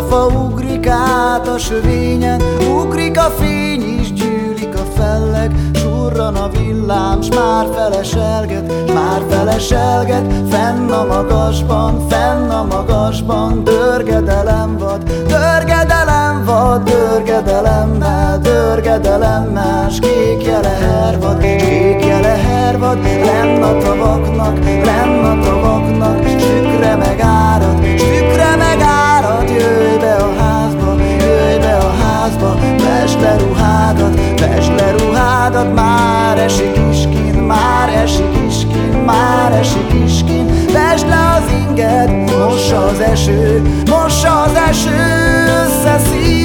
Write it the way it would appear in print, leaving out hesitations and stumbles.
fa ugrik át a sövényen, ugrik a fény is, gyűlik a felleg, surran a villám, s már feleselget, fenn a magasban, dörgedelem vad, dörgedelemmel, s kékje lehervad, lenn a tavaknak, sükre megárad, jöjj be a házba, vesd le ruhádat, már esik iskin, vesd le az inged, mossa az eső, összeszív.